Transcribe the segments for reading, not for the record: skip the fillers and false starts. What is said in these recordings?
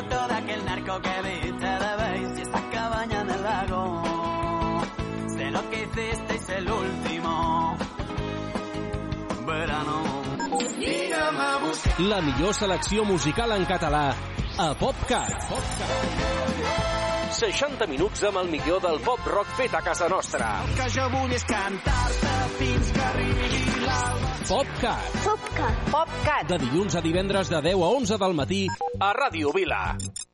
foto de aquel narco que viste de vez y esa cabaña en el lago. Sé lo que hicisteis el último verano. La millor selecció musical en català a PopCat. 60 minuts amb el millor del pop rock fet a casa nostra. El que jo vull és cantar-te fins que arribi l'alba. PopCat. PopCat. PopCat. De dilluns a divendres de 10 a 11 del matí a Ràdio Vila.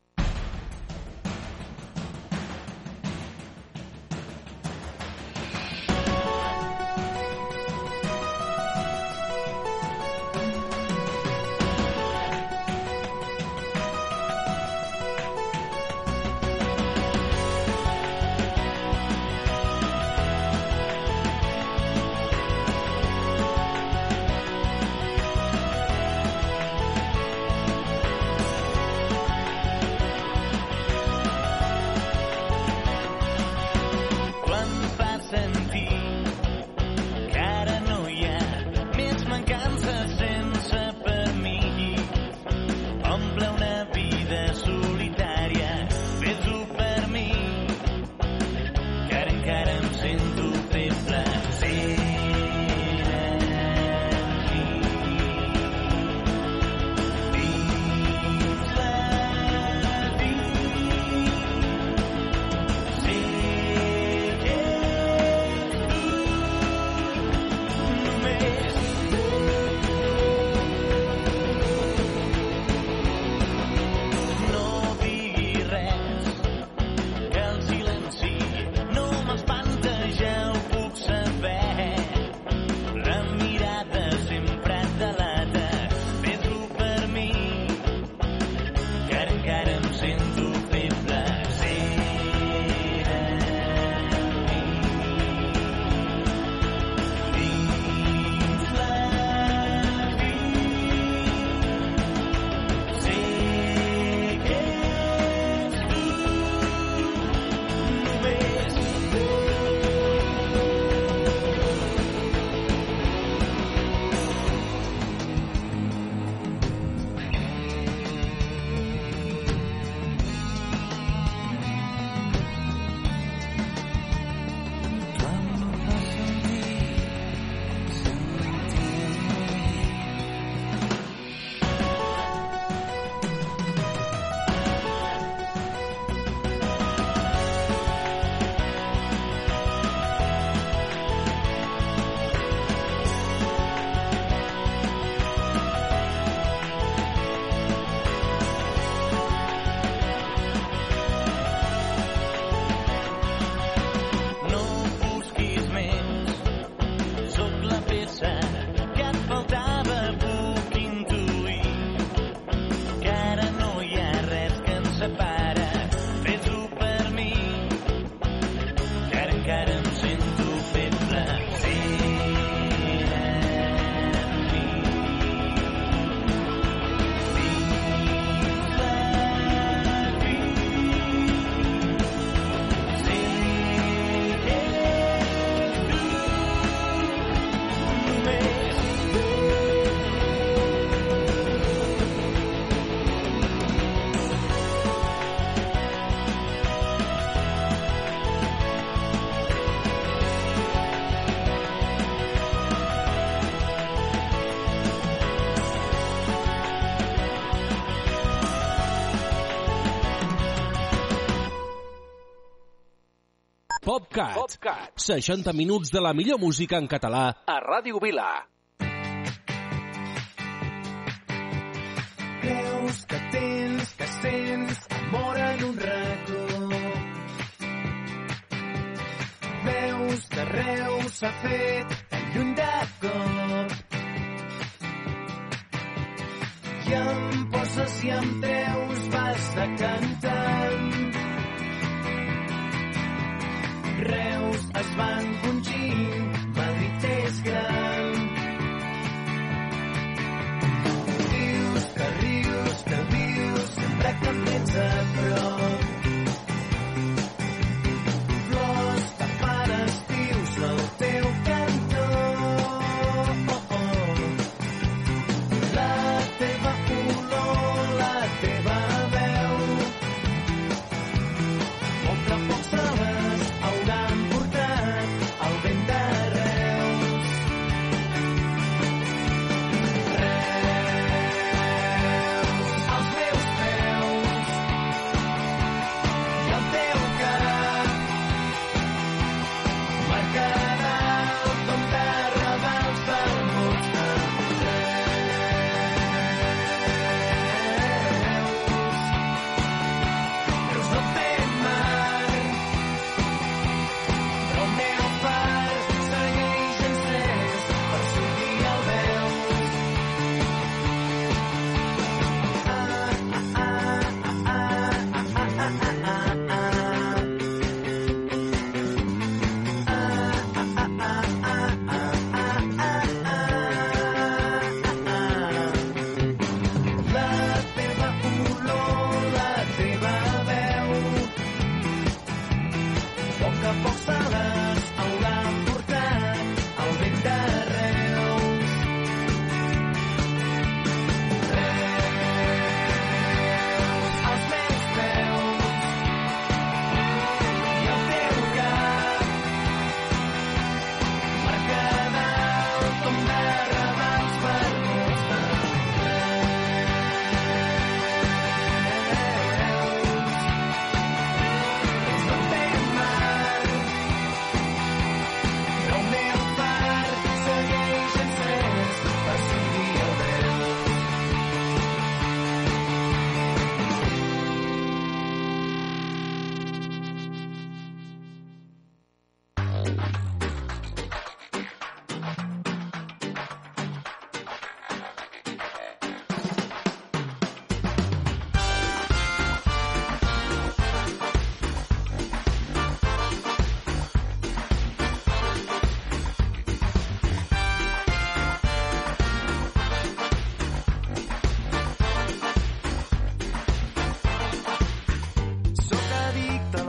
PopCat. 60 minuts de la millor música en català a Ràdio Vila. Creus que tens, que sents amor en un racó. Veus que Reus s'ha fet tan lluny de cop. I em poses i em treus, vas decantant. Reus es va encongint, Madrid és gran. Dius que rius, que vius, sempre que em tens a prop. Flors que fan estius al teu cantó. La teva olor, la teva veu,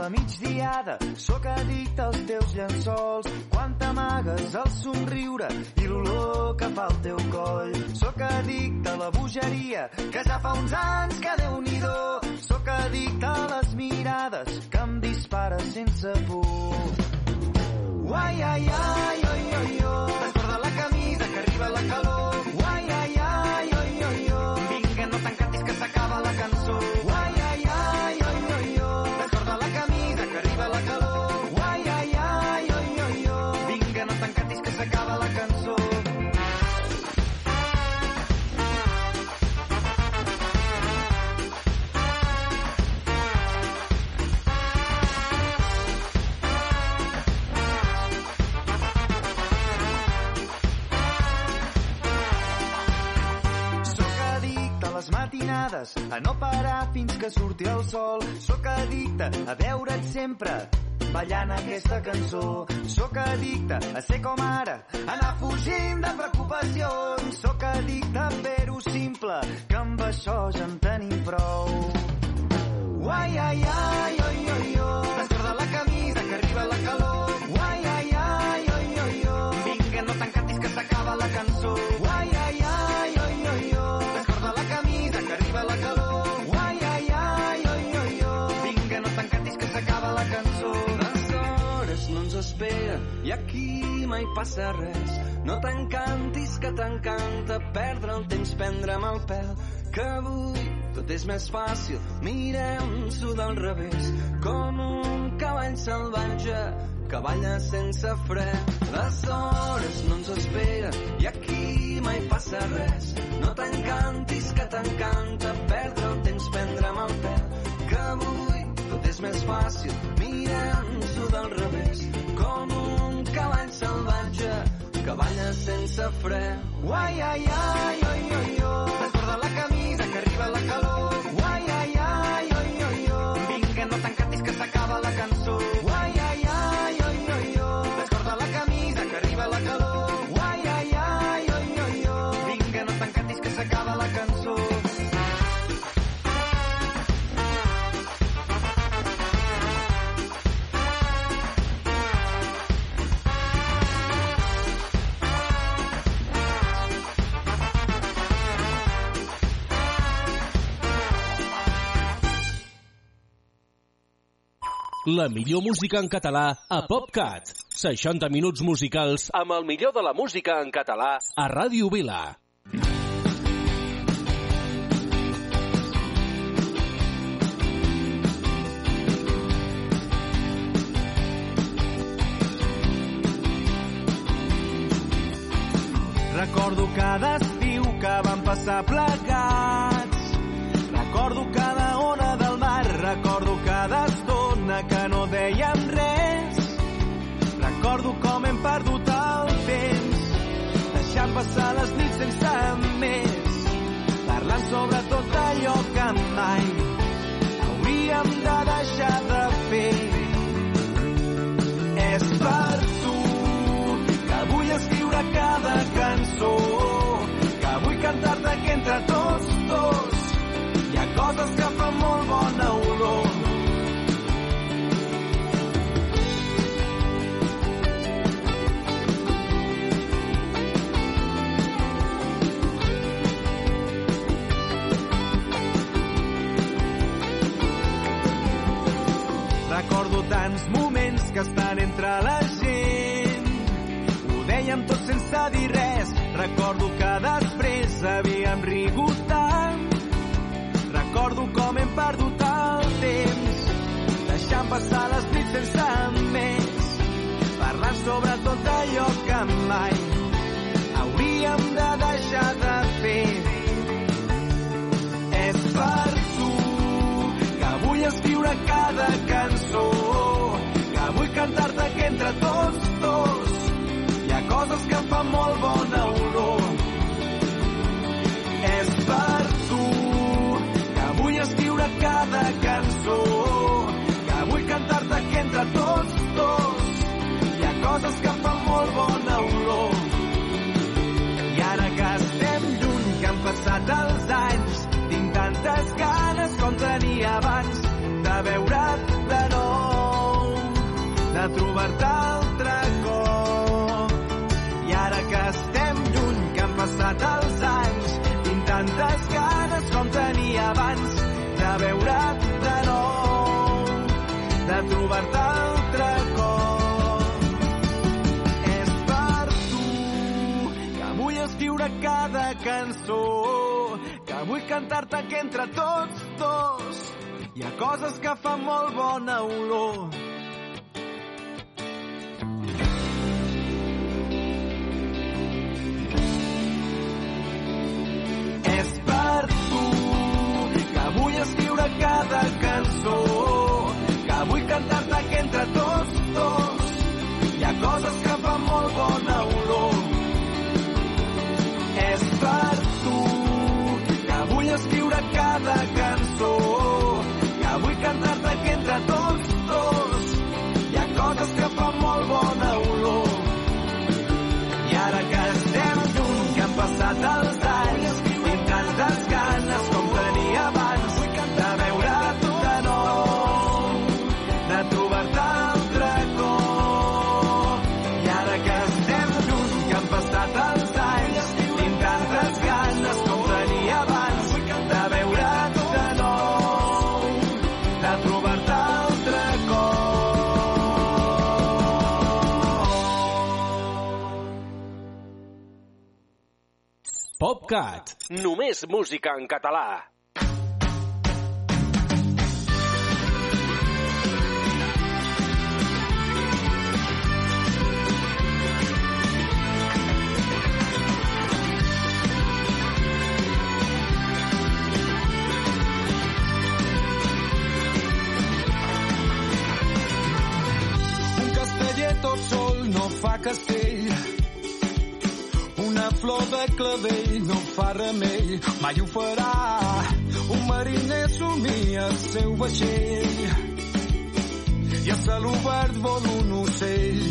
la migdiada, sóc addicte als teus llençols. Quan t'amagues el somriure i l'olor que fa el teu coll. Sóc addicte a la bogeria, que ja fa uns anys que Déu-n'hi-do. Sóc addicte a les mirades que em dispara sense por. Uai, ai, ai, oi, oi, oi. Descorda la camisa que arriba la calor. Uai, ai, ai, oi, oi, oi. Vinga, no t'encantis que s'acaba la cançó. Uai, ai, ai, oi, oi, oi. Descorda la camisa que arriba la calor. Uai, ai, ai, oi, oi, oi. Vinga, no t'encantis que s'acaba la cançó. Matinades, a no parar fins que surti el sol. Sóc addicte a veure't sempre ballant aquesta cançó. Sóc addicte a ser com ara, anar fugint de preocupacions. Sóc addicte a fer-ho simple, que amb això ja en tenim prou. Uai, ai, ai, oi, oi, oi. Descorda la camisa que arriba la calor. Uai, ai, ai, oi, oi, oi. Vinga, no t'encantis que s'acaba la cançó. Uai, ai, ai, oi, oi, oi. Descorda la camisa que arriba la calor. Uai, ai, ai, oi, oi, oi. Vinga, no t'encantis que s'acaba la cançó. Les hores no ens esperen i aquí mai passa res. No t'encantis que t'encanta perdre el temps, prendre'm el pèl, que avui tot és més fàcil, mirem-s'ho del revés, com un cavall salvatge que balla sense fre. Les hores no ens esperen i aquí mai passa res. No t'encantis que t'encanta perdre el temps, prendre'm el pèl, que avui tot és més fàcil, mirem-s'ho del revés, com un cavall salvatge que balla sense fre. Uai, ai, ai, oi, oi, oi. Descorda la camisa que arriba la calor. Uai, ai, ai, oi, oi, oi. Vinga, no t'encantis que s'acaba la cançó. Uai, ai, ai, oi, oi, oi. Descorda la camisa que arriba la calor. Uai, ai, ai, oi, oi, oi. Vinga, no t'encantis que s'acaba la cançó. La millor música en català a PopCat. 60 minuts musicals amb el millor de la música en català a Ràdio Vila. Recordo cada estiu que vam passar plegats. Recordo cada ona del mar. Recordo cada estona que no dèiem res. Recordo com hem perdut el temps, deixant passar les nits sense més, parlant sobre tot allò que mai hauríem de deixar de fer. És per tu que vull escriure cada cançó, que vull cantar-te que entre tots dos hi ha coses que fan molt bona olor. Recordo tants moments que estan entre la gent, ho dèiem tot sense dir res. Recordo que després havíem rigut tant. Recordo com hem perdut el temps, deixant passar les nits sense més, parlant sobre tot allò que mai hauríem de deixar de fer. És per tu que vull escriure cada cançó, que vull cantar-te que entre tots dos hi ha coses que fan molt bona olor. És per tu que vull escriure cada cançó, que vull cantar-te que entre tots dos hi ha coses que fan molt bona olor. I ara que estem lluny, que han passat els anys, tinc tantes ganes com tenia abans de veure't de nou. de trobar-te altre cop. I ara que estem lluny, que han passat els anys, tinc tantes ganes com tenia abans de veure't de nou, de trobar-te altre cop. És per tu que vull escriure cada cançó, que vull cantar-te que entre tots dos hi ha coses que fan molt bona olor. És per tu que vull escriure cada cançó, que vull cantar-te que entre tots dos hi ha coses que fan molt bona olor. És per tu que vull escriure cada cançó, que vull cantar-te que entre tots dos hi ha coses que fan molt bona olor. I ara que estem lluny, que han passat els anys, tinc tantes ganes com tenia abans de veure't de nou, de trobar-te altre cop. I ara que estem lluny, que han passat els anys, tinc tantes ganes com tenia abans de veure't de nou, de trobar-te altre cop. PopCat, només música en català. Un casteller tot sol no fa castell, una flor de clavell no fa remei, mai ho farà. Un mariner somia el seu vaixell i a cel obert vol un ocell.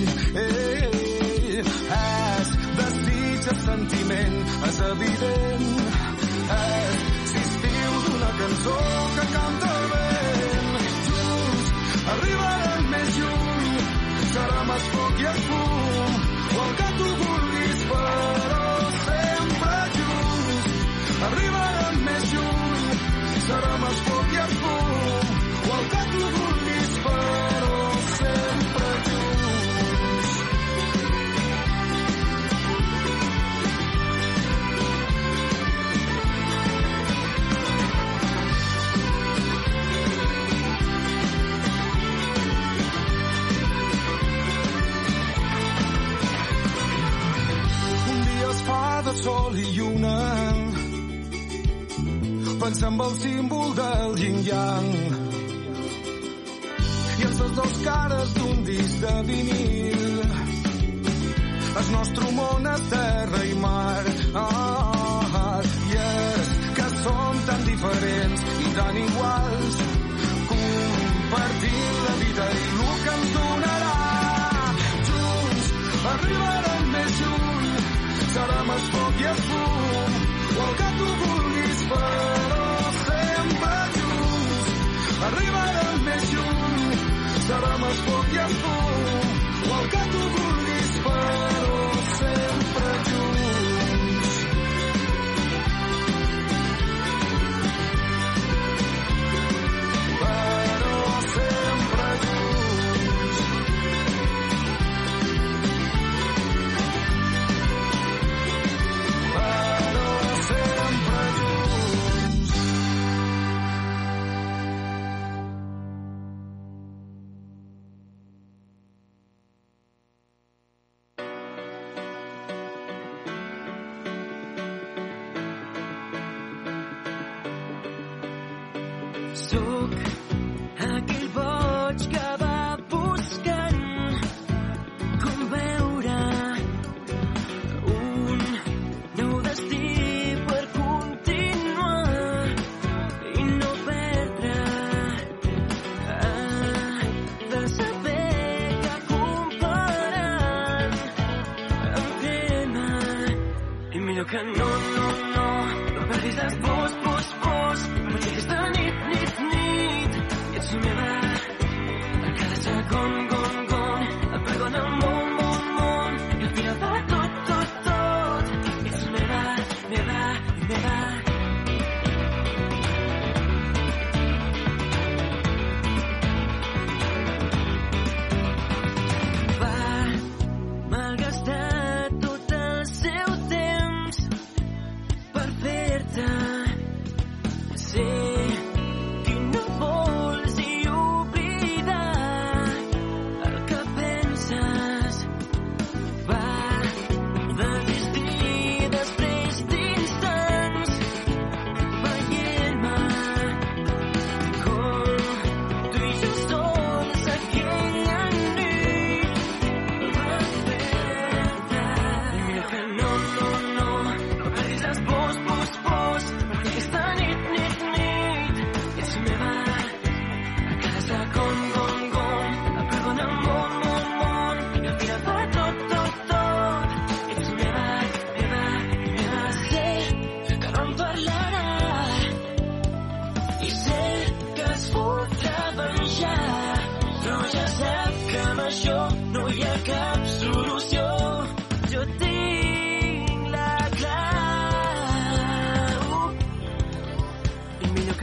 És desig, és sentiment, és evident. És l'estiu d'una cançó que canta el vent. Junts arribarem més lluny, serà més foc i el fum, o el que tu vulguis, però sempre junts. Arribarem més lluny, serà més foc i el fum, o el que tu vulguis, però sempre junts. De sol i lluna, pensa en el símbol del yin-yang i en les dos cares d'un disc de vinil. El nostre món és terra i mar, i és que som tan diferents i tan iguals, compartint la vida i el que ens donarà. Junts arribarem més lluny, serà més foc i el fum, o el que tu vulguis, però sempre junts. Arribarem més lluny, serà més foc i el fum, o el que tu vulguis, però sempre junts. Però sempre junts. Sóc aquell boig que va buscant com veure un nou destí per continuar i no perdre. De saber que comparant em crema i millor que no perdis les pors, no aixequis de nit, i ets la meva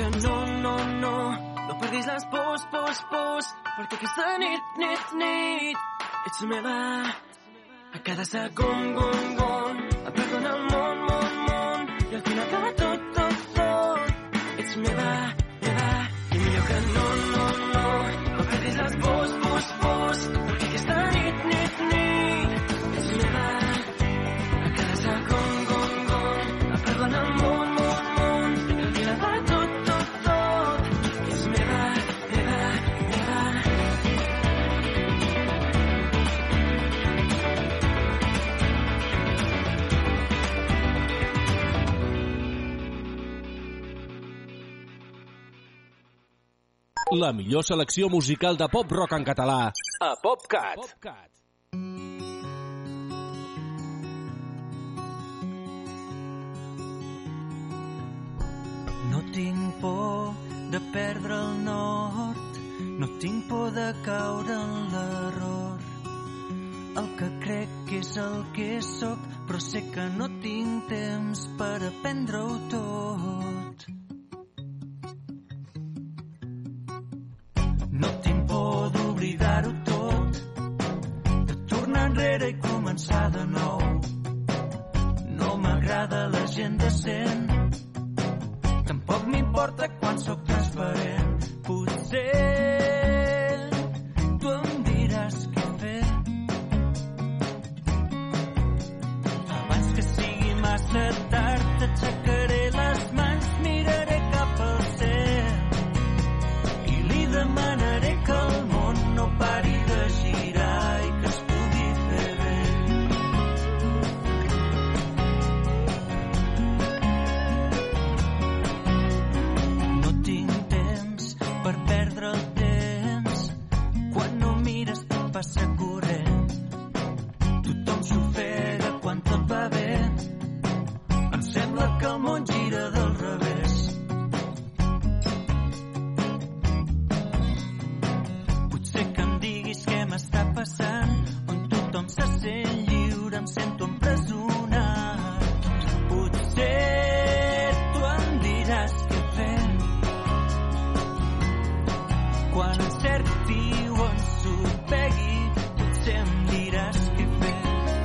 que no perdis les pors, perquè aquesta nit ets meva. A cada segon, em perdo en el món, i al final acaba tot, ets meva, i millor que no perdis les pors, perquè aquesta nit ets meva. A cada segon, em perdo en el món, i al final acaba tot, ets meva. La millor selecció musical de pop-rock en català a PopCat. No tinc por de perdre el nord, no tinc por de caure en l'error. El que crec que és el que sóc, però sé que no tinc temps per aprendre-ho tot. No tinc por d'oblidar-ho tot, de tornar enrere i començar de nou. No m'agrada la gent decent, tampoc m'importa quan sóc transparent. Potser tu em diràs què fer abans que sigui massa tard. T'aixecaré les mans, miraré cap al cel i li demanaré que el món no pari de girar i que es pugui fer bé. No tinc temps per perdre el temps, quan no mires tot passa corrent. Tothom s'ofega quan tot va bé, em sembla que el món gira del revés. Potser que em diguis què m'està passant, on tothom se sent lliure, em sento empresonat. Potser tu em diràs què fer quan encerti o ensopegui. Potser em diràs què fer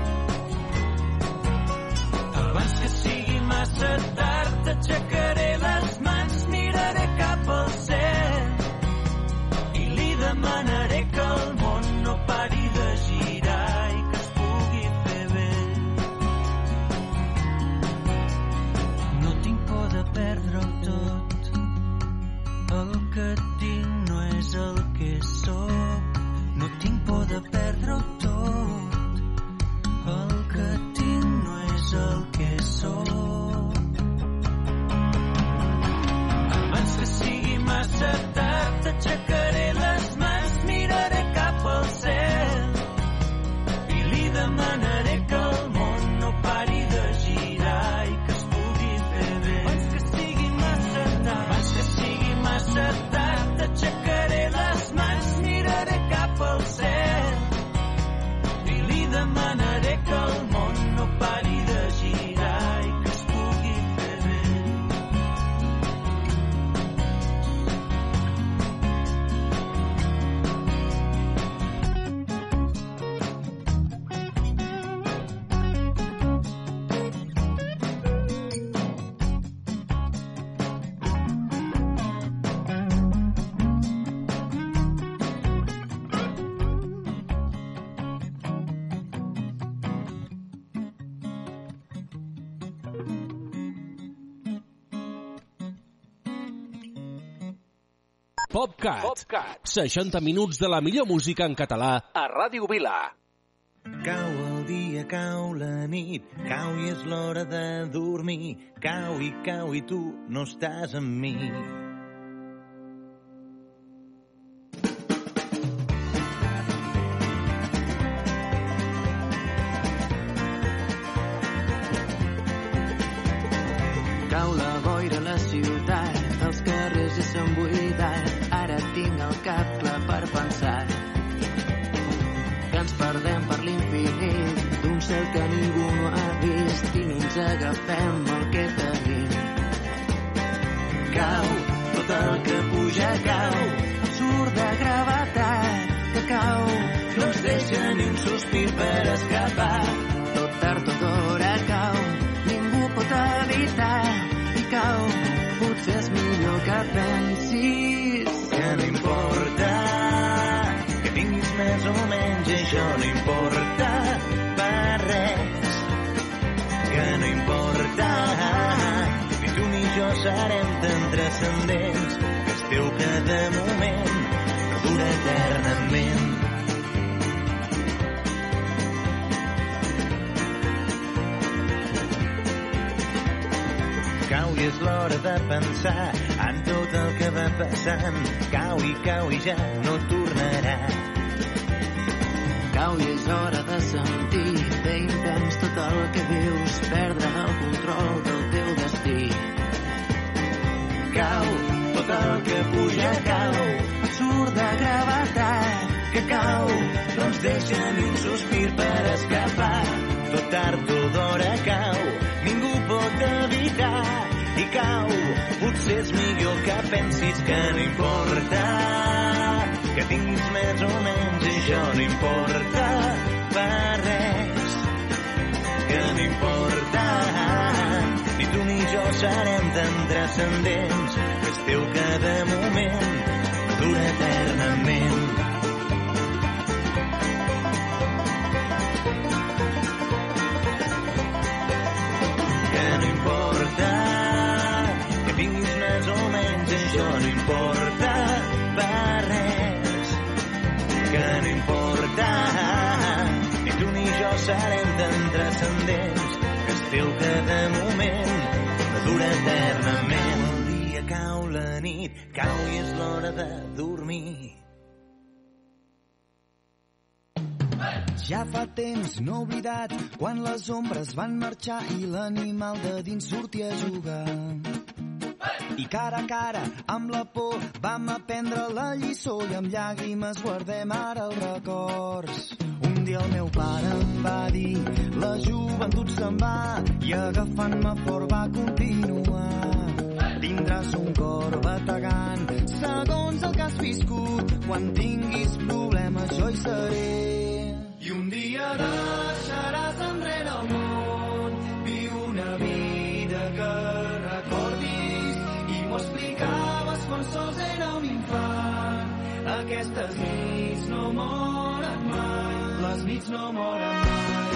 abans que sigui massa tard. T'aixecaré les mans, miraré cap al cel i li demanaré que el món no pari de girar i que es pugui fer bé. No tinc por de perdre-ho tot, el que tinc no és el que sóc. No tinc por de perdre-ho tot, el que tinc no és el que sóc. Abans que sigui massa tard, t'aixecaré les mans, miraré cap al cel i li demanaré que el món no pari de girar i que es pugui fer bé. Abans que sigui massa tard, t'aixecaré les mans, miraré cap al cel i li demanaré que el món no pari de girar i que es pugui fer bé. PopCat. 60 minuts de la millor música en català a Ràdio Vila. Cau el dia, cau la nit, cau i és l'hora de dormir. Cau i tu no estàs amb mi. Cau la boira a la ciutat, els carrers ja s'han buidat. Ara tinc el cap clar per pensar que ens perdem per l'infinit d'un cel que ningú no ha vist i no ens agafem el que tenim. Cau cau, no ens deixa ni un sospir per escapar. tot tard o d'hora cau, ningú pot evitar i cau. Potser és millor que pensis que no importa que tinguis més o menys, això no importa per res, que no importa, ni tu ni jo serem tan transcendents, que és teu cada moment no dura eternament. Cau i és l'hora de pensar en tot el que va passant. Cau i ja no tornarà. Cau i és hora de sentir bé intens tot el que vius, perdre el control del teu destí. Cau, tot el que puja cau, Surt de gravetat, que cau, no ens deixa ni un sospir per escapar. Tot tard o d'hora cau, ningú pot evitar i cau. Potser és millor que pensis que no importa que tinguis més o menys, això no importa per res, que no importa, ni tu ni jo serem tan transcendents, que és teu cada moment no dura eternament. Que no importa que tinguis més o menys, això no importa per res, que no importa, ni tu ni jo serem tan transcendents, que és teu cada moment no dura eternament. El dia cau, la nit cau i és l'hora de dormir. Ja fa temps no oblidat quan les ombres van marxar i l'animal de dins sortia a jugar. I cara a cara amb la por vam aprendre la lliçó i amb llàgrimes guardem ara els records. Un dia el meu pare em va dir la joventut se'n va i agafant-me fort va continuar. Tindràs un cor bategant segons el que has viscut. Quan tinguis problemes jo hi seré. I un dia deixaràs enrere el món, viu una vida que recordis. I m'ho explicaves quan sols era un infant. Aquestes nits no moren mai, les nits no moren mai.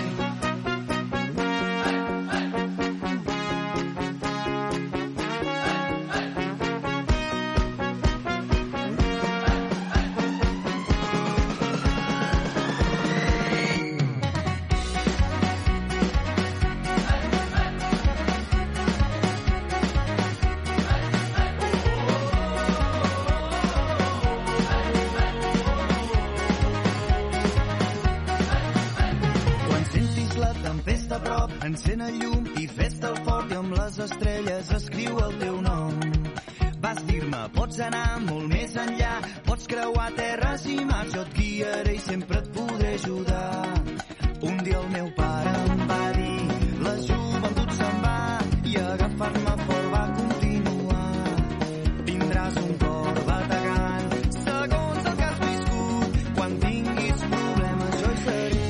Encén el llum i fes-te el fort i amb les estrelles escriu el teu nom. Vas dir-me, pots anar molt més enllà, pots creuar terres i mars, jo et guiaré i sempre et podré ajudar. Un dia el meu pare em va dir, la joventut se'n va i agafar-me fort va continuar. Tindràs un cor bategant segons el que has viscut. Quan tinguis problemes jo hi seré.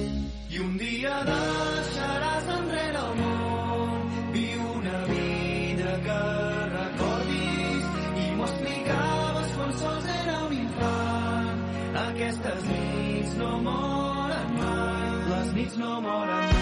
I un dia deixaràs enrere el món, viu una vida que recordis. I m'ho explicaves quan sols era un infant. Aquestes nits no moren mai, les nits no moren mai.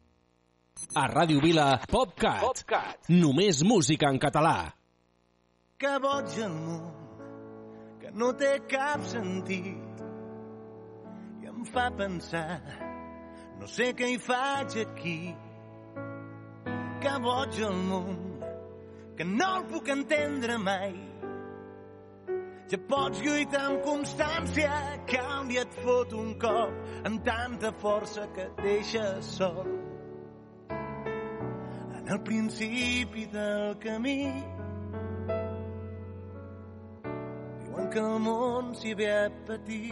A Ràdio Vila, PopCat. Només música en català. Que boig el món, que no té cap sentit i em fa pensar, no sé què hi faig aquí. Que boig el món, que no el puc entendre mai. Ja pots lluitar amb constància, que un dia et fot un cop amb tanta força que et deixes sol. En el principi del camí diuen que el món s'hi ve a patir.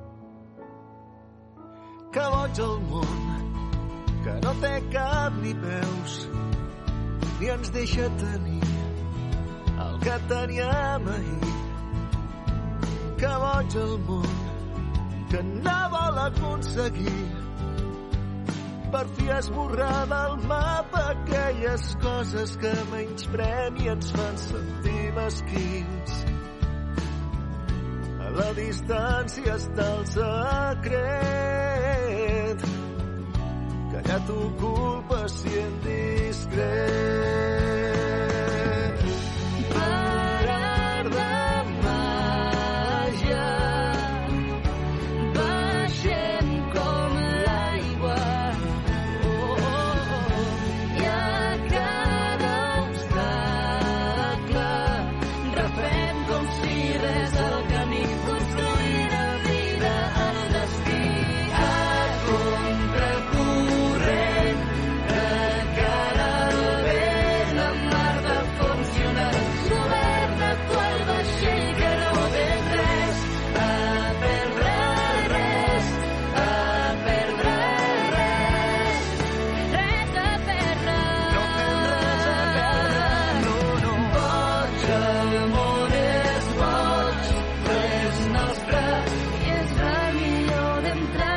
Que boig el món, que no té cap ni peus, ni ens deixa tenir el que teníem ahir. Que boig el món, que no vol aconseguir per fi esborrar del mapa aquelles coses que menysprem i ens fan sentir mesquins. A la distància està el secret, callar tu culpa si indiscret. Parar de màgia, baixem com l'aigua, i a cada obstacle refem com si res el camí, construir la vida al destí. A contracorrent, de cara al vent, la mar de funcionar. Governa tu el vaixell que no ven res, a perdre res, a perdre res. Res a perdre. No fem res a perdre, no, no. Boig, el món és boig, però és nostre i és la millor d'entre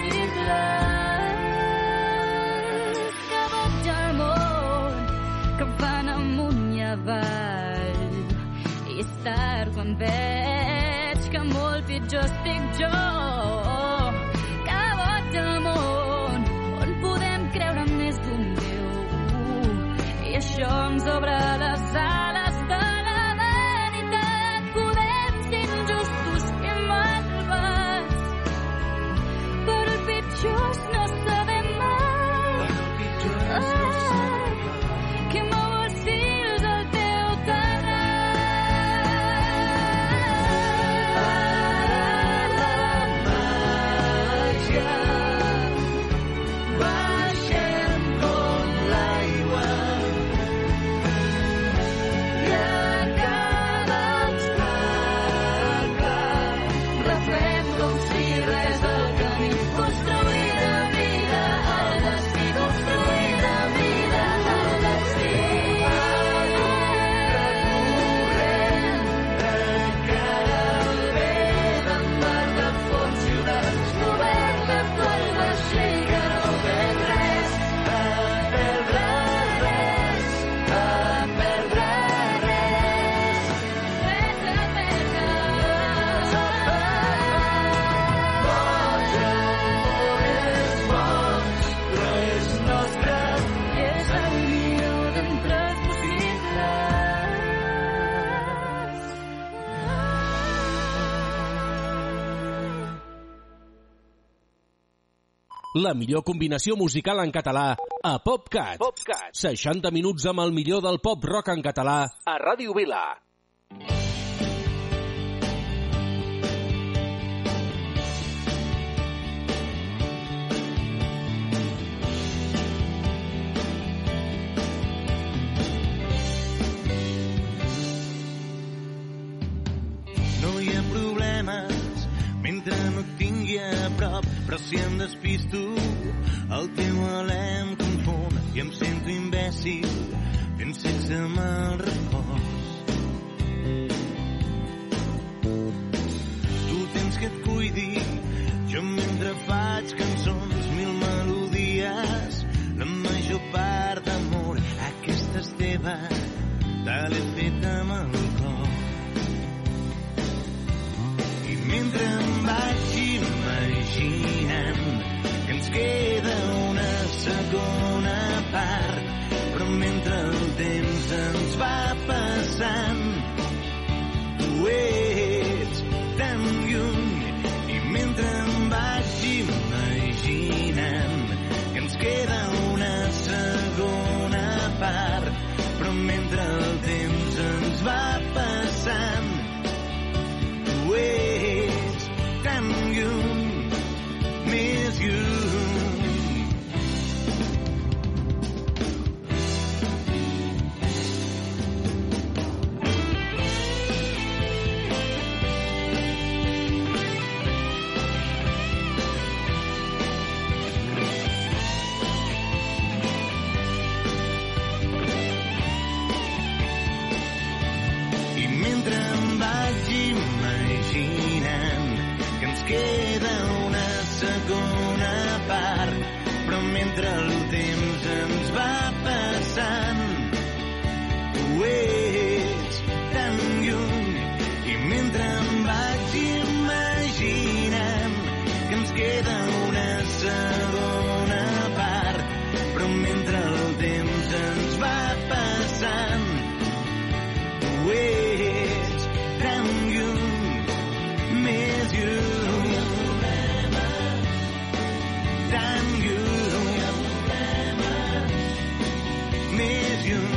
possibles. Que boig el món, que em fan amunt i avall, i és tard quan veig que molt pitjor estic jo. Que boig el món, on podem creure més d'un Déu, i això ens obre les ales de la veritat. Podem ser injustos i malvats, però el pitjor és no saber mai. Que mou els fils al teu terrat. Màgia, baixem com l'aigua, i a cada obstacle refem com si res el camí. Construir la vida al destí, construir la vida al destí. Recorrent, de cara al vent, en mar de funcionar. Governa tu el vaixell que no ven res, a perdre res, a perdre res. Res a perdre. Boig, el món és boig, però és nostre i és el millor d'entre els possibles. La millor combinació musical en català a PopCat. 60 minuts amb el millor del pop rock en català a Ràdio Vila. No hi ha problemes mentre no et tingui a prop, però si em despisto el teu alè em confon i em sento imbècil fent sexe amb el repòs. Tu tens que et cuidi, jo mentre faig cançons, mil melodies, la major part d'amor, aquesta és teva, te l'he fet amb el cor. I mentre em vaig imaginant que ens queda una segona part, però mentre el temps ens va passant mentre em vaig imaginant que ens queda una segona part, però mentre el temps ens va passant tu ets tan lluny, i mentre em vaig imaginant que ens queda una segona part, però mentre el temps ens va passant tu ets tan lluny, més lluny, tan lluny, més lluny.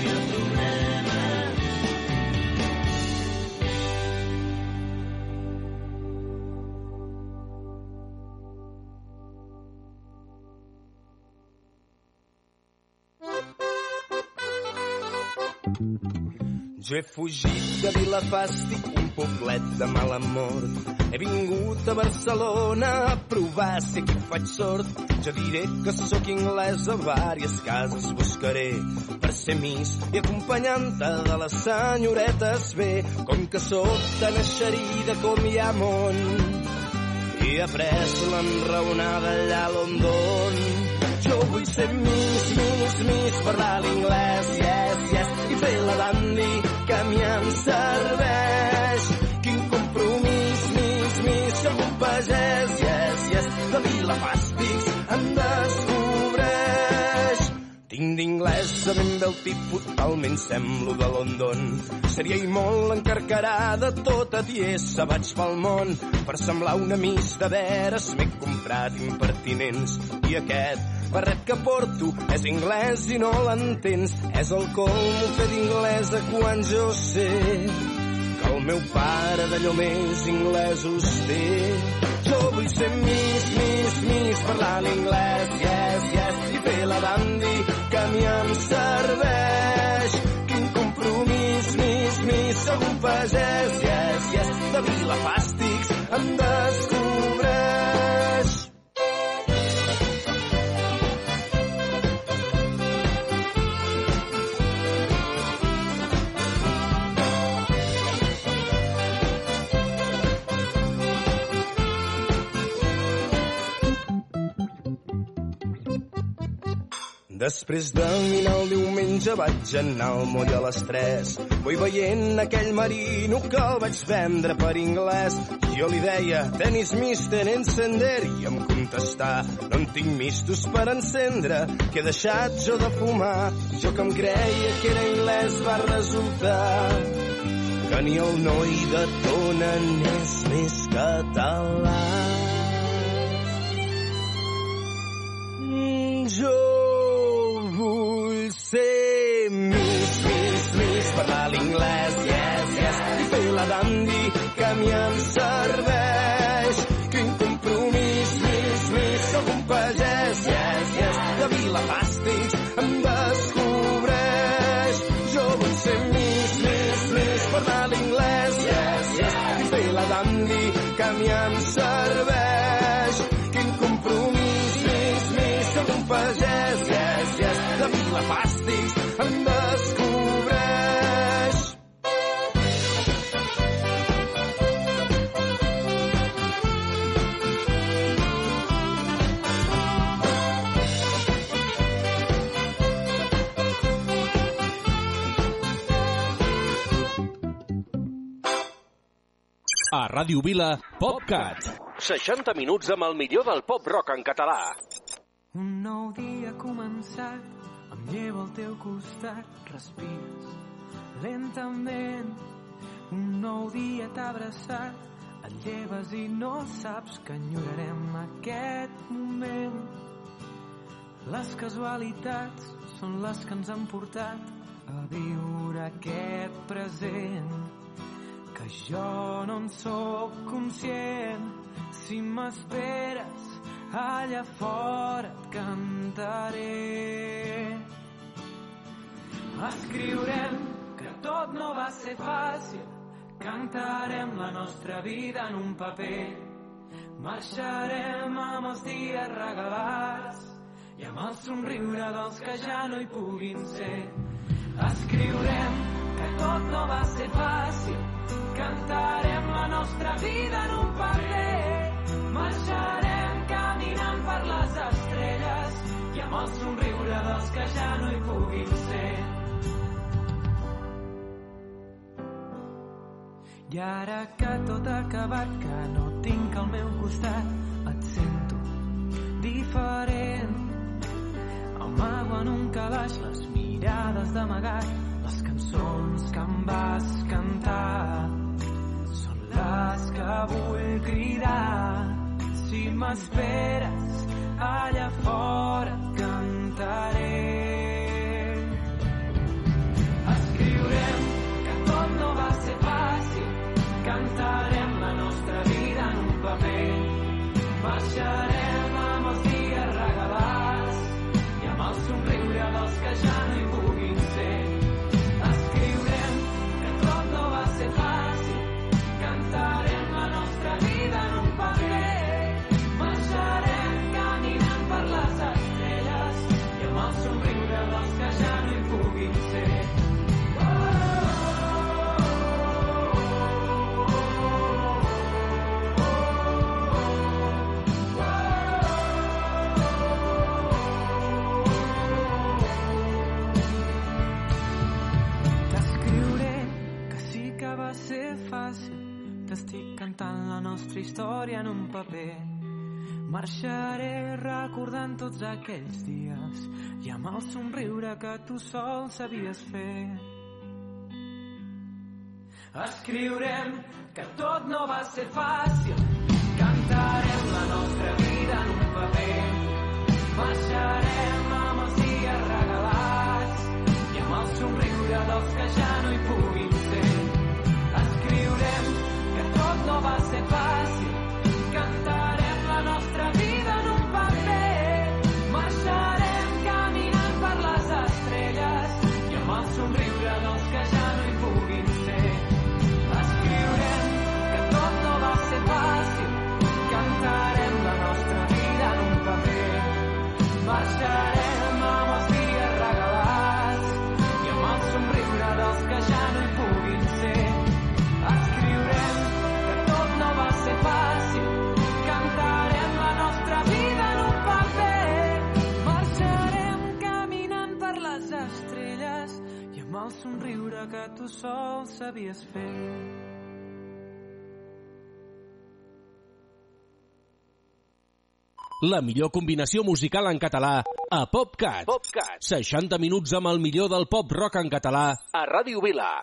Jo he fugit de Vilafàstic, un poblet de mala mort. He vingut a Barcelona a provar si aquí faig sort. Jo diré que sóc anglès, a vàries cases buscaré per ser miss i acompanyant-te de les senyoretes bé. Com que sóc tan eixerida com hi ha món, i he après l'enraonada allà a London. Jo vull ser miss, parlar l'inglès, yes, i fer la dandy que a mi em serveix. Quin compromís, miss, sóc un pagès, yes, de Vilafàstics em descobreix. Tinc d'inglès a ben bé el tipus, talment semblo de London. Seria i molt encarcarada, tota tiesa vaig pel món. Per semblar una miss de veres m'he comprat impertinents, i aquest barret que porto és anglès i no l'entens. És el colmo fer d'inglesa quan jo sé que el meu pare d'allò més inglesos té. Jo vull ser miss, parlar l'inglès, yes, i fer la dandy que a mi em serveix. Quin compromís, miss, sóc un pagès, yes, de Vilafàstics em descobreix. Després de dinar el diumenge vaig anar al moll a les 3. Vull veient aquell marino que el vaig vendre per anglès. Jo li deia, tenis mister encender, i em contestà, no en tinc mistos per encendre, que he deixat jo de fumar. Jo que em creia que era anglès va resultar que ni el noi de Tona n'és més català. Jo vull ser miss, parlar l'inglès, yes, i fer la dandy que a mi em serveix. Quin compromís, miss, sóc un pagès, yes, de Vilafàstics em descobreix. Jo vull ser miss, parlar l'inglès, yes, i fer la dandy que a mi em serveix. Quin compromís, miss, sóc un pagès, yes, de Vilafàstics em descobreix. A Ràdio Vila, PopCat. 60 minuts amb el millor del pop-rock en català. Un nou dia ha començat, em llevo al teu costat, respires lentament. Un nou dia t'ha abraçat, et lleves i no saps que enyorarem aquest moment. Les casualitats són les que ens han portat a viure aquest present, que jo no en sóc conscient. Si m'esperes allà fora et cantaré. Escriurem que tot no va ser fàcil, cantarem la nostra vida en un paper. Marxarem amb els dies regalats i amb el somriure dels que ja no hi puguin ser. Escriurem que tot no va ser fàcil. Cantarem la nostra vida en un paper. Marxarem caminant per les estrelles i amb el somriure dels que ja no hi puguin ser. I ara que tot ha acabat, que no tinc al meu costat, et sento diferent. Amago en un calaix les mirades d'amagat, les cançons que em vas cantar són les que vull cridar. Si m'esperes allà fora et cantaré. Escriurem que tot no va ser fàcil. Cantarem la nostra vida en un paper. Marxarem amb els dies regalats i amb el somriure dels que ja no hi puguin ser. Escriurem que tot no va ser fàcil. Cantarem la nostra vida en un paper. Marxarem caminant per les estrelles i amb el somriure dels que ja no hi puguin ser. Va ser fàcil, t'estic cantant la nostra història en un paper. Marxaré recordant tots aquells dies i amb el somriure que tu sol sabies fer. Escriurem que tot no va ser fàcil. Cantarem la nostra vida en un paper. Marxarem amb els dies regalats i amb el somriure dels que ja no hi puguin ser. Escriurem que tot no va ser fàcil. Cantarem la nostra vida en un paper. Marxarem caminant per les estrelles i amb el somriure dels que ja no hi puguin ser. Escriurem que tot no va ser fàcil. Cantarem la nostra vida en un paper. Marxarem amb els dies regalats i amb el somriure dels que ja no hi puguin ser. Escriurem que tot no va ser fàcil. Cantarem la nostra vida en un paper. Marxarem caminant per les estrelles i amb el somriure que tu sol sabies fer. La millor combinació musical en català a PopCat. 60 minuts amb el millor del pop rock en català a Ràdio Vila.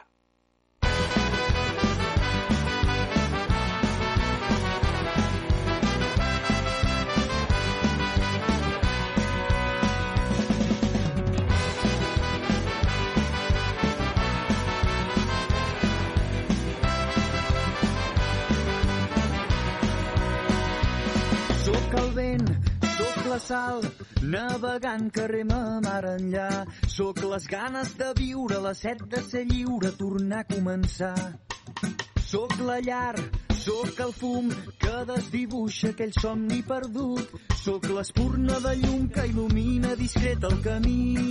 Soc el vent, soc la sal, navegant que rema mar enllà. Soc les ganes de viure, la set de ser lliure, tornar a començar. Soc la llar, soc el fum que desdibuixa aquell somni perdut. Soc l'espurna de llum que il·lumina discret el camí.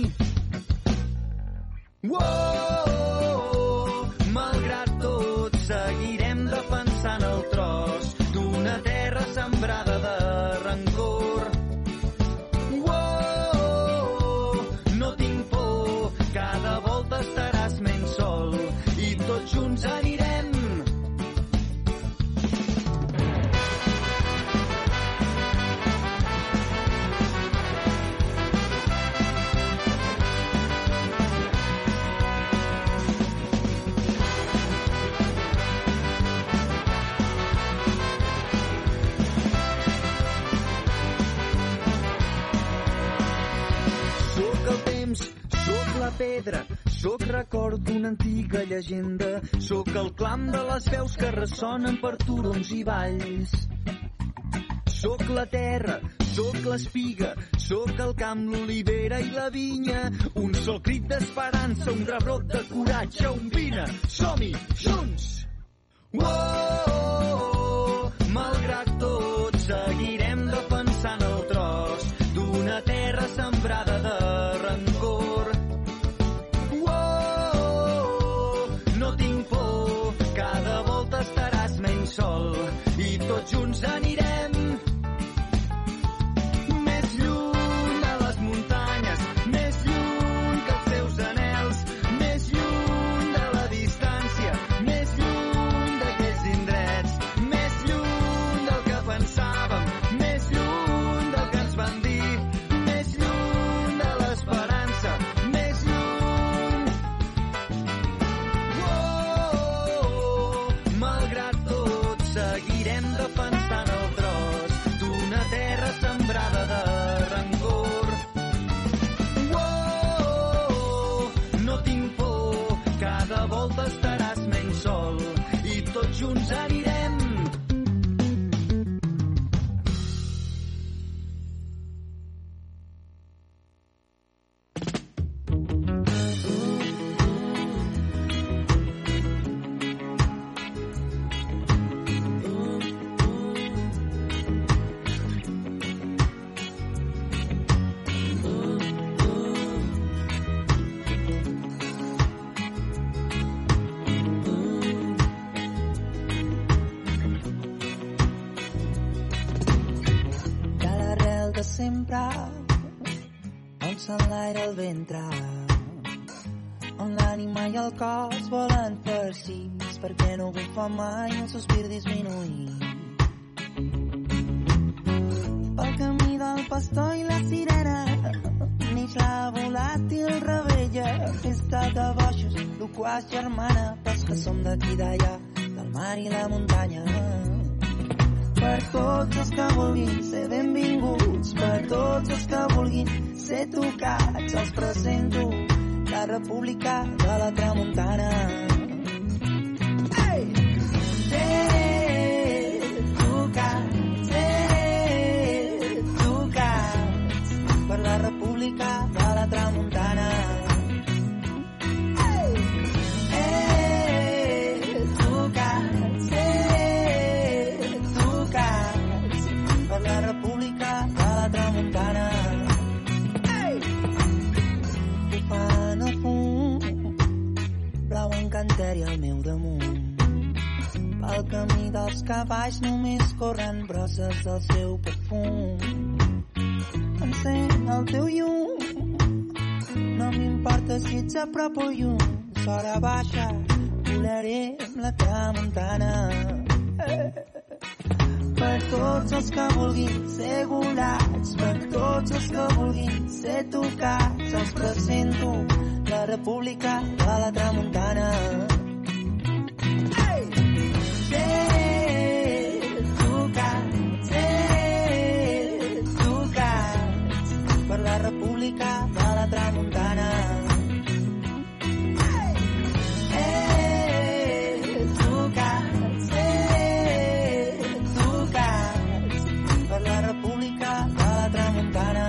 Malgrat tot, seguirem defensant el tros d'una terra sembrada de rancor. No tinc por, cada volta estaràs menys sol i tots junts anirem. Pedra, sóc record d'una antiga llegenda, sóc el clam de les veus que ressonen per turons i valls. Sóc la terra, sóc l'espiga, sóc el camp, l'olivera i la vinya, un sol crit d'esperança, un rebrot de coratge, un vine, som-hi, junts! Malgrat tot, seguirem defensant el tros d'una terra sembrada de rancor. tots junts anirem més lluny de les muntanyes, més lluny que els teus anhels, més lluny de la distància, més lluny d'aquells indrets, més lluny del que pensàvem, més lluny del que ens van dir, més lluny de l'esperança, més lluny. Malgrat tot, seguirem defensant el tros d'una terra sembrada de rancor. No tinc por, cada volta estaràs menys sol i tots junts anirem. De l'arrel de sempre, on s'enlaira el ventre, on l'ànima i el cos volen farcits, perquè no bufa mai un sospir disminuït. Pel camí del pastor i la sirena, neix la volàtil rebella, festa de boixos, loquaç germana, pels que som d'aquí d'allà, del mar i la muntanya. Per tots els que vulguin ser benvinguts, per tots els que vulguin ser tocats, els presento la República de la Tramuntana. Hey! Tocats per la República de la Tramuntana. La República de la Tramuntana. Bufant el fum, blau encanteri al meu damunt. Pel camí dels cavalls només corren brosses del seu perfum. Encén el teu llum, no m'importa si ets a prop o lluny. S'hora baixa, volaré amb la Tramuntana. Per tots els que vulguin ser golats, per tots els que vulguin ser tocats, els presento la República de la Tramuntana. Tocats per la República de la Tramuntana. La República de la Tramuntana.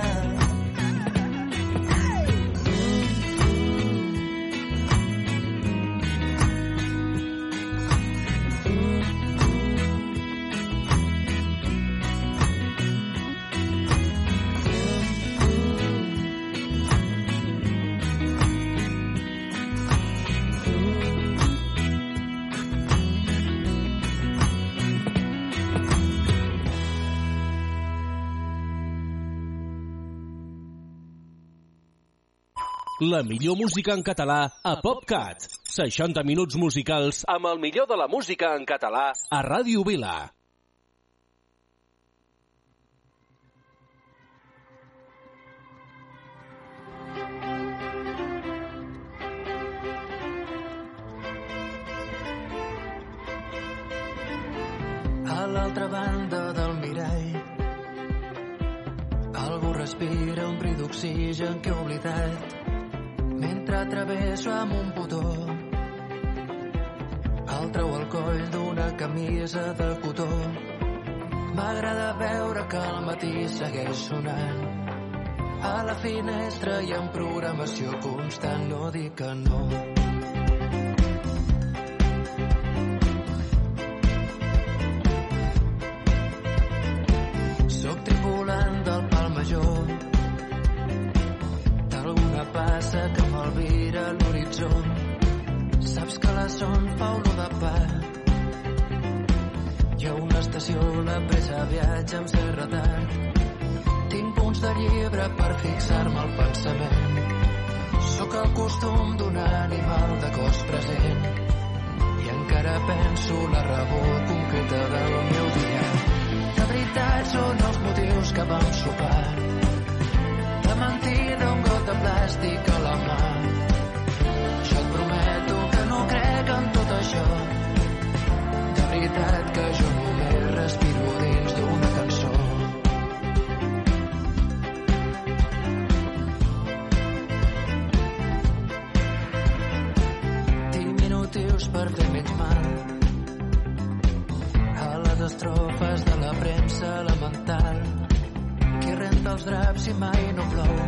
La millor música en català a PopCat. 60 minuts musicals amb el millor de la música en català a Ràdio Vila. A l'altra banda del mirall algú respira un bri d'oxigen que he oblidat mentre travesso amb un botó. El treu al coll d'una camisa de cotó. M'agrada veure que al matí segueix sonant. A la finestra hi ha programació constant, no dic que no. Soc tripulant del Pal Major, d'alguna passa que m'alvira l'horitzó. Saps que la son fa olor de pa. Hi ha una estació l'emoció, la pressa viatja amb cert retard. Tinc punts de llibre per fixar-me al pensament. Sóc el costum d'un animal de cos present i encara penso la raó concreta del meu dia. De veritat són els motius que vam sopar. De mentida un got de plàstic a la mà. Jo et prometo que no crec en tot això. De veritat que jo només respiro dins d'una cançó. Diminutius per fer mig mal. A les estrofes de la premsa elemental. Qui renta els draps i mai no plou.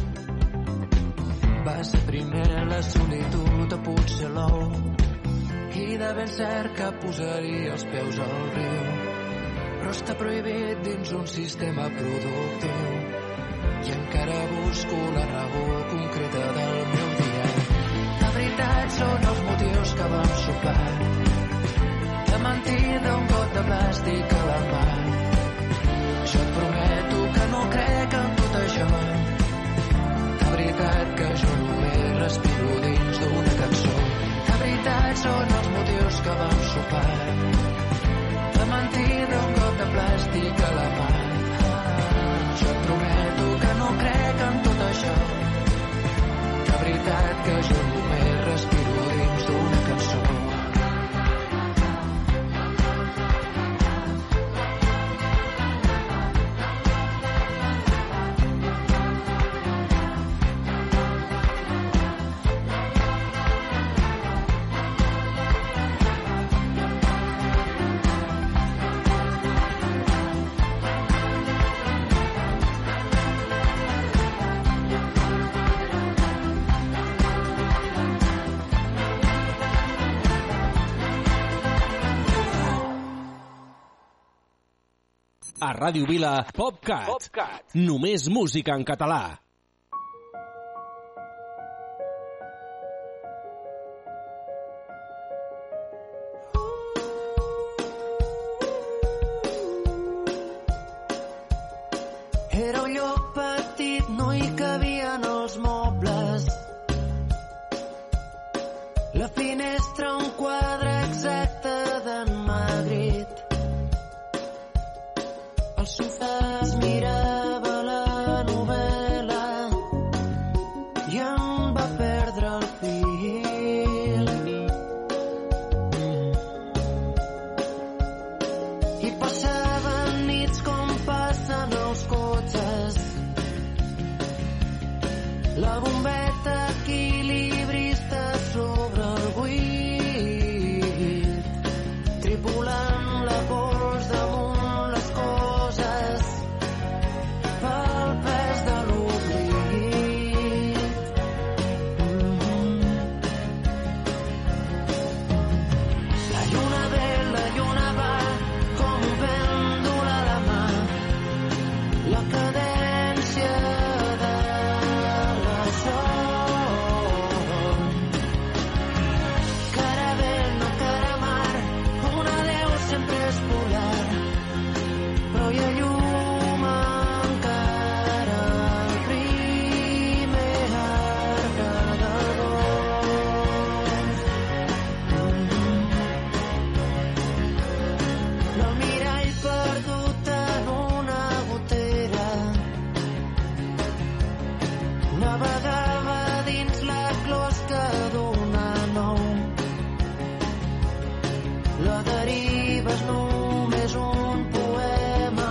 Va ser primer la solitud o potser l'ou. I de ben cert que posaria els peus al riu. Però està prohibit dins un sistema productiu. I encara busco la raó concreta del meu dia. De veritat són els motius que vam sopar. De mentida un got de plàstic a la mà. Jo et prometo que no crec en tot això. De veritat que jo només respiro dins d'una cançó. De veritat són els motius que vam sopar. De mentida un got de plàstic a la mà. Jo et prometo que no crec en tot això. De veritat que jo només respiro dins d'una cançó. A Ràdio Vila, PopCat. Només música en català. Era un lloc petit, no hi cabien els mobles. La finestra un quadre exacte d'enmagrit. El sofà es mirava la novel·la i em va perdre el fil. I passaven nits com passen els cotxes. La bombeta equilibrista sobre el buit, tripulant la pols damunt les coses pel pes de l'oblit. La lluna ve, la lluna va, com un pèndol a la mà. La cadència de la son. Cara vent, no cara mar, un adeu sempre és polar. Però hi ha llum encara al primer arc del bosc. El mirall perdut en una gotera navegava dins la closca d'una nou. La deriva és només un poema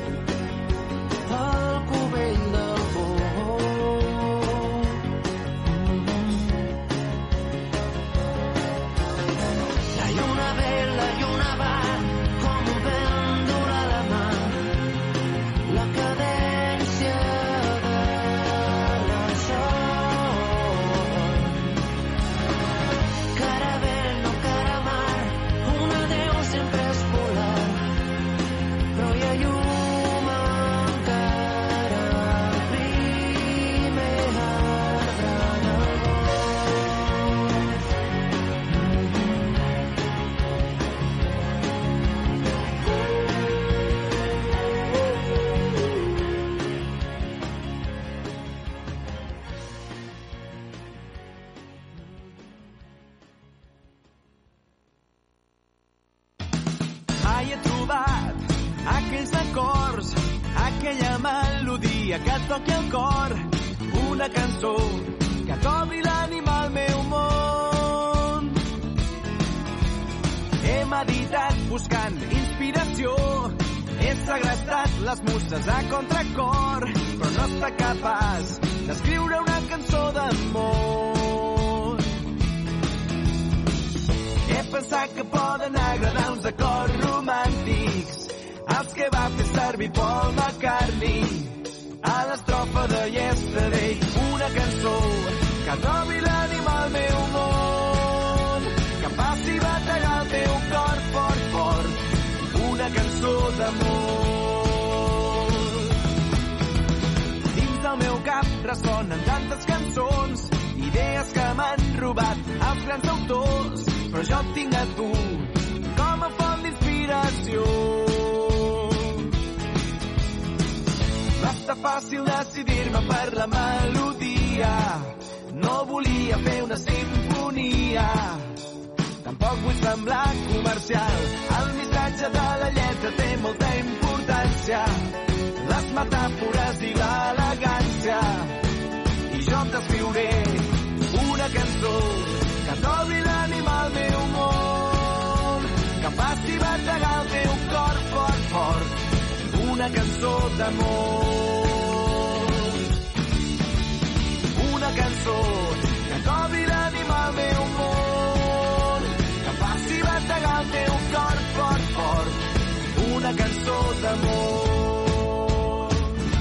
al cubell del pou. La lluna ve, la lluna va, com un pèndol a la mà. La cadència de la son. Cara vent, no cara mar, un adeu aquells acords, aquella melodia que et toqui el cor, una cançó que t'obri l'ànima al meu món. He meditat buscant inspiració, he segrestat les muses a contracor, però no està capaç d'escriure una cançó d'amor. He pensat que poden agradar uns acords romàntics, els que va fer servir Paul McCartney a l'estrofa de Yesterday, una cançó que trobi l'ànima al meu món, que em faci bategar el teu cor fort, fort, una cançó d'amor. Dins del meu cap ressonen tantes cançons, idees que m'han robat els grans autors, però jo et tinc a tu com a font d'inspiració. Va estar fàcil decidir-me per la melodia, no volia fer una simfonia, tampoc vull semblar comercial, el missatge de la lletra té molta importància, les metàfores i l'elegància, i jo t'escriuré una cançó que t'obri l'ànima al meu món, que faci bategar el teu cor fort, fort, una cançó d'amor. Una cançó que t'obri l'ànima al meu món, que faci bategar el teu cor fort, fort, una cançó d'amor.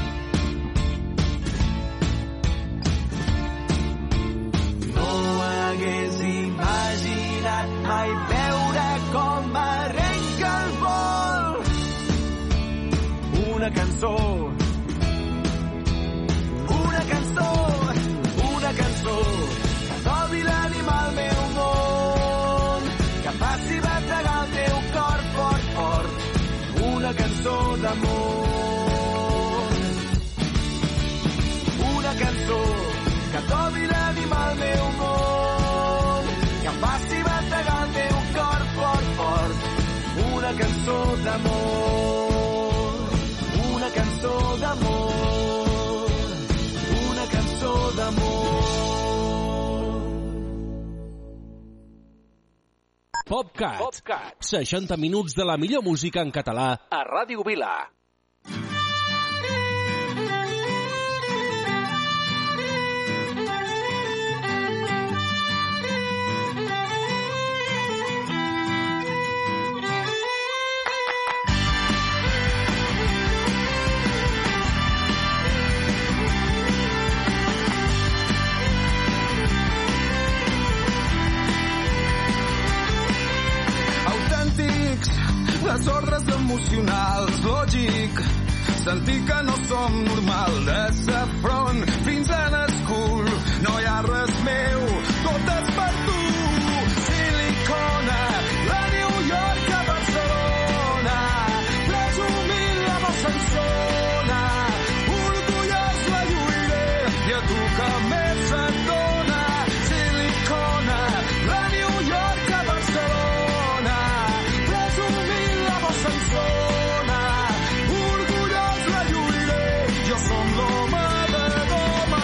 No hagués imaginat mai veure com arrenca el vol una cançó, una cançó, una cançó que t'obri l'ànima al meu món, que faci bategar el teu cor fort, fort, una cançó d'amor. Una cançó que t'obri l'ànima al meu món, que faci bategar el teu cor fort, fort, una cançó d'amor. Una cançó d'amor, una cançó d'amor. PopCat. 60 minuts de la millor música en català a Ràdio Vila. Desordres emocionals, lògic, sentir que no som normal, de ser front fins a l'escul, no hi ha res meu, tot és per tu. Silicona, la New York a Barcelona, presumint la bossa en zona, orgullós la lluiré, i a tu que més se't dona. Silicona, la New York a Barcelona, zona, orgullós la lluiré, jo som l'home de goma.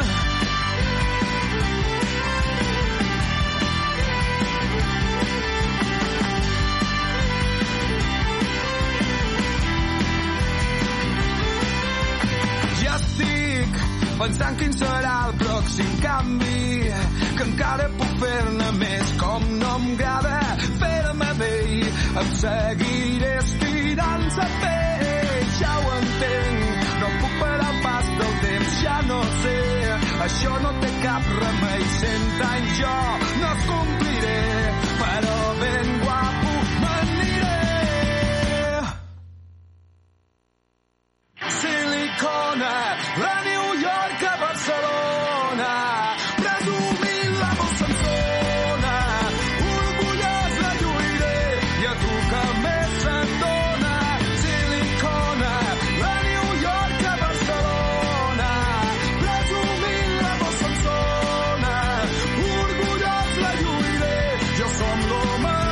Ja estic pensant quin serà el pròxim canvi, que encara puc fer-ne més, com no m'agrada fer-me vell, em seguiré estirant sa pell, ja ho entenc, no puc parar el pas del temps, ja no sé, això no té cap remei, 100 anys jo no es compliré, però ben guapo m'aniré. Silicona, la New York a Barcelona, presumint la bossa en zona, orgullós la lluiré, i a tu que més se't dona. Silicona, la New York a Barcelona, presumint la bossa en zona, orgullós la lluiré, jo som l'home